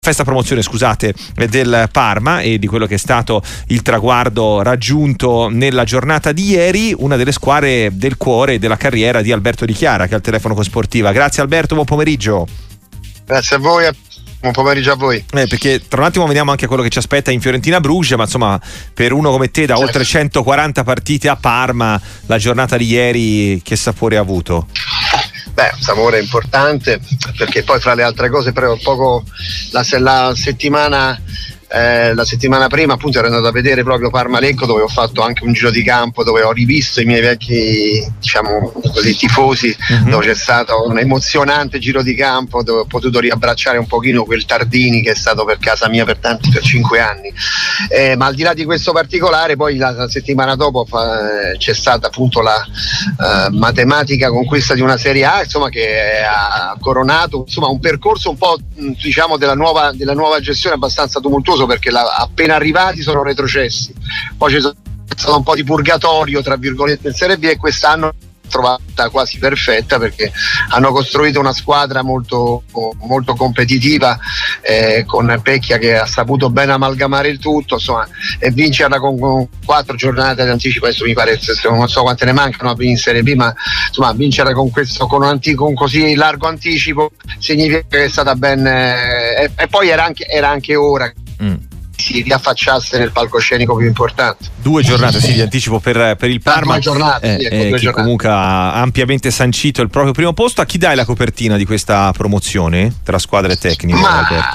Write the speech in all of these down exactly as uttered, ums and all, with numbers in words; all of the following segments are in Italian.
Festa promozione, scusate, del Parma e di quello che è stato il traguardo raggiunto nella giornata di ieri, una delle squadre del cuore e della carriera di Alberto Di Chiara, che è al telefono con Sportiva. Grazie Alberto, buon pomeriggio. Grazie a voi, buon pomeriggio a voi. Eh, perché tra un attimo veniamo anche a quello che ci aspetta in Fiorentina Bruges, ma insomma per uno come te da certo. oltre centoquaranta partite a Parma, la giornata di ieri che sapore ha avuto? Beh, un sapore importante, perché poi fra le altre cose però poco la, la settimana eh, la settimana prima appunto ero andato a vedere proprio Parma-Lecco, dove ho fatto anche un giro di campo, dove ho rivisto i miei vecchi, diciamo così, tifosi, mm-hmm. dove c'è stato un emozionante giro di campo, dove ho potuto riabbracciare un pochino quel Tardini che è stato per casa mia per tanti, per cinque anni. Eh, ma al di là di questo particolare, poi la, la settimana dopo fa, c'è stata appunto la uh, matematica conquista di una Serie A, insomma, che ha coronato insomma un percorso un po' diciamo della nuova, della nuova gestione abbastanza tumultuoso, perché la, appena arrivati sono retrocessi, poi c'è stato un po' di purgatorio tra virgolette in Serie B e quest'anno trovata quasi perfetta, perché hanno costruito una squadra molto, molto competitiva, eh, con Pecchia che ha saputo bene amalgamare il tutto, insomma, e vincerla con, con quattro giornate di anticipo. Adesso mi pare, non so quante ne mancano in Serie B, ma insomma vincerla con questo, con, anti, con così largo anticipo significa che è stata ben eh, e, e poi era anche, era anche ora mm. si riaffacciasse nel palcoscenico più importante. Due giornate sì, di anticipo per, per il Parma, due giornate, eh, sì, ecco, eh, due che giornate. Comunque ha ampiamente sancito il proprio primo posto. A chi dai la copertina di questa promozione tra squadre tecniche, Ma... Alberto?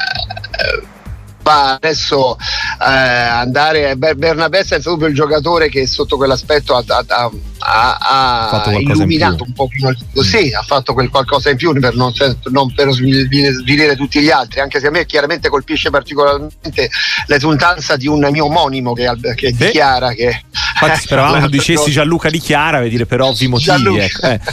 Ma adesso eh, andare Bernabé senza dubbio il giocatore che sotto quell'aspetto ha, ha, ha, ha illuminato un pochino il, mm. sì, ha fatto quel qualcosa in più per non, non per svilire tutti gli altri, anche se a me chiaramente colpisce particolarmente l'esultanza di un mio omonimo che, che Di Chiara, che infatti speravamo che dicessi Gianluca Di Chiara, per dire, per ovvi motivi, ecco. eh.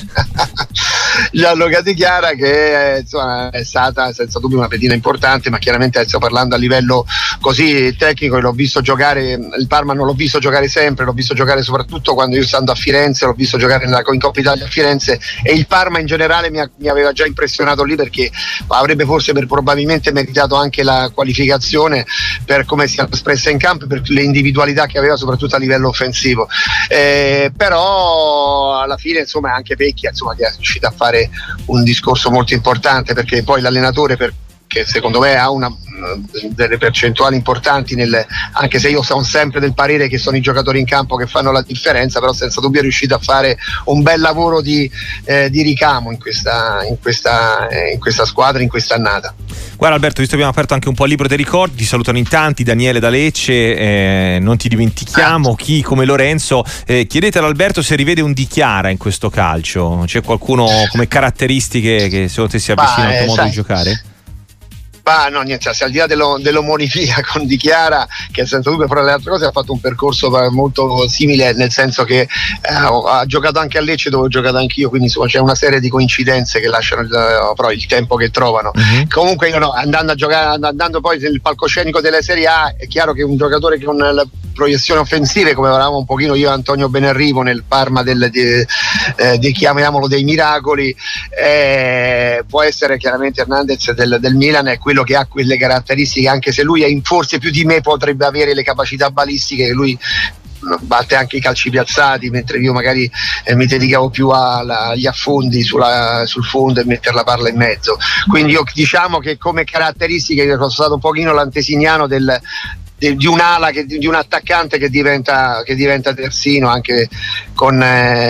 Gianluca Di Chiara, che è, insomma, è stata senza dubbio una pedina importante, ma chiaramente stiamo parlando a livello così tecnico, e l'ho visto giocare il Parma, non l'ho visto giocare sempre, l'ho visto giocare soprattutto quando io stando a Firenze, l'ho visto giocare nella, in Coppa Italia a Firenze, e il Parma in generale mi, ha, mi aveva già impressionato lì, perché avrebbe forse per probabilmente meritato anche la qualificazione per come si è espressa in campo, per le individualità che aveva soprattutto a livello offensivo, eh, però alla fine insomma anche Pecchia, insomma, che è riuscito a fare un discorso molto importante, perché poi l'allenatore, per che secondo me ha una, delle percentuali importanti nel, anche se io sono sempre del parere che sono i giocatori in campo che fanno la differenza, però senza dubbio è riuscito a fare un bel lavoro di, eh, di ricamo in questa, in, questa, eh, in questa squadra, in questa annata. Guarda Alberto, visto che abbiamo aperto anche un po' il libro dei ricordi, ti salutano in tanti, Daniele da Lecce, eh, non ti dimentichiamo, chi come Lorenzo, eh, chiedete ad Alberto se rivede un Di Chiara in questo calcio, c'è qualcuno come caratteristiche che secondo te si avvicina al tuo modo sai. di giocare? Ah, no, niente, se al di là dello, dell'omonimia con Di Chiara, che senza dubbio fra le altre cose ha fatto un percorso molto simile, nel senso che eh, ha giocato anche a Lecce, dove ho giocato anch'io, quindi insomma c'è una serie di coincidenze che lasciano il, però il tempo che trovano. Mm-hmm. Comunque io no, andando a giocare, andando poi nel palcoscenico delle Serie A, è chiaro che un giocatore con la proiezioni offensive, come eravamo un pochino io e Antonio Benarrivo nel Parma del, di, eh, di chiamiamolo dei miracoli, eh, può essere chiaramente Hernandez del, del Milan, è quello che ha quelle caratteristiche, anche se lui è in, forse più di me potrebbe avere le capacità balistiche, che lui batte anche i calci piazzati, mentre io magari eh, mi dedicavo più alla, agli affondi sulla, sul fondo e mettere la palla in mezzo. Quindi io diciamo che come caratteristiche io sono stato un pochino l'antesignano del di un'ala, che, di un attaccante che diventa, che diventa terzino, anche con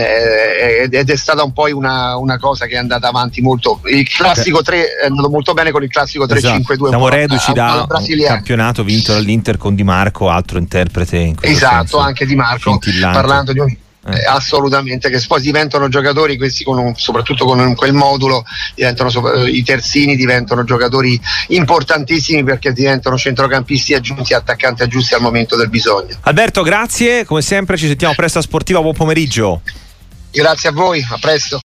eh, ed è stata un po' una, una cosa che è andata avanti molto. Il classico tre è andato molto bene con il classico tre cinque due. Siamo reduci da un campionato vinto dall'Inter con Di Marco, altro interprete in questo esatto senso, anche Di Marco, parlando di un Eh. assolutamente, che poi diventano giocatori questi con un, soprattutto con quel modulo diventano i terzini, diventano giocatori importantissimi, perché diventano centrocampisti aggiunti, attaccanti aggiunti al momento del bisogno. Alberto, grazie, come sempre ci sentiamo presto a Sportiva, buon pomeriggio. Grazie a voi, a presto.